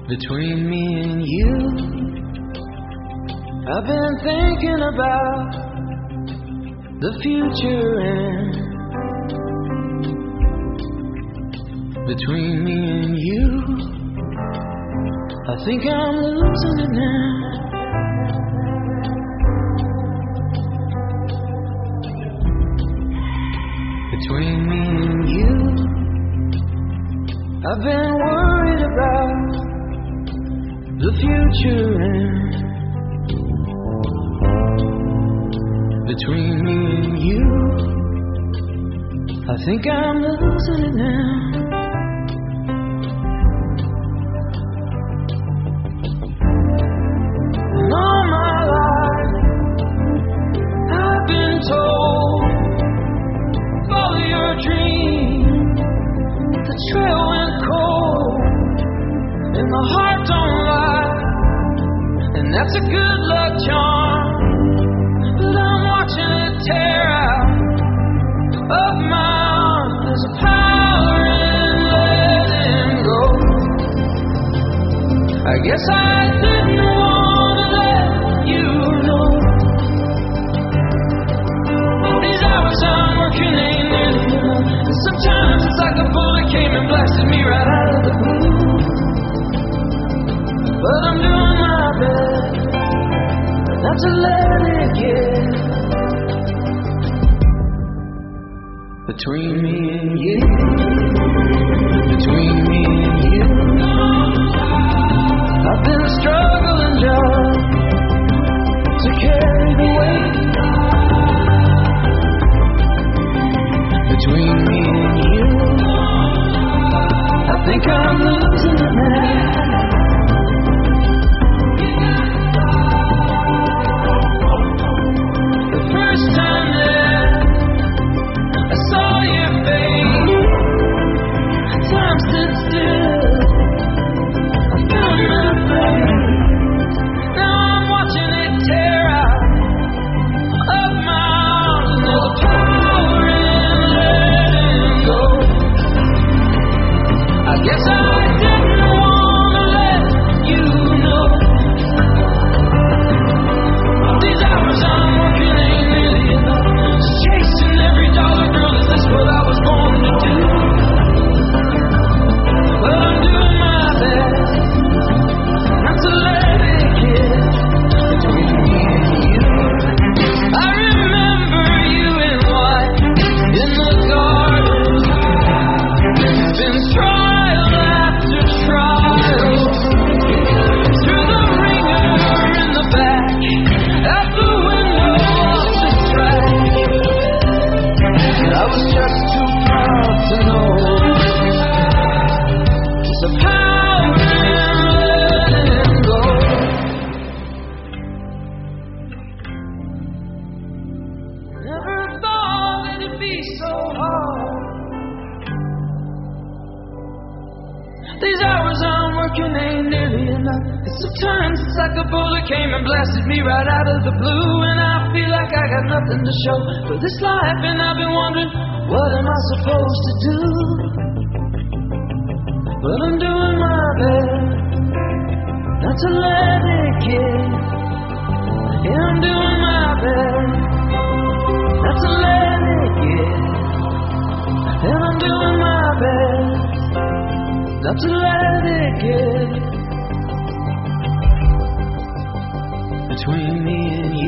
Between me and you, I've been thinking about the future, and between me and you, I think I'm losing it now. Between me and you, I've been worried about the future, and between me and you, I think I'm losing it now. And all my life, I've been told, follow your dream. The trail went cold, and the heart don't lie, and that's a good luck charm. But I'm watching it tear out of my arms. There's a power in letting go. I guess I didn't want to let you know. These hours I'm working ain't nearly enough, and sometimes it's like a bullet came and blasted me right out of the blue. But I'm doing my best not to let it get between me and you. Between me and you, I've been struggling just to carry the weight. Between me and you, I think I'm losing it now. First time that I saw your face, time stood still. I found my place. Now I'm watching it tear out of my arms, and there's a power in letting go. I guess I didn't want to let you know. These hours I'm working ain't nearly enough. Just chasing every dollar, girl, is this what I was born to do? But I'm doing my best not to let it get between me and you. I remember you in white in the garden. It's been trial after trial, through the ringer in the back, out the window off the track. I was just too proud to know there's a power in letting go. Never thought that it'd be so hard. These hours I'm working ain't nearly enough, and sometimes it's like a bullet came and blasted me right out of the blue. And I feel like I got nothing to show for this life, and I've been wondering, what am I supposed to do? But I'm doing my best not to let it get. Yeah, I'm doing my best not to let it get. And I'm doing my best not to let it get between me and you.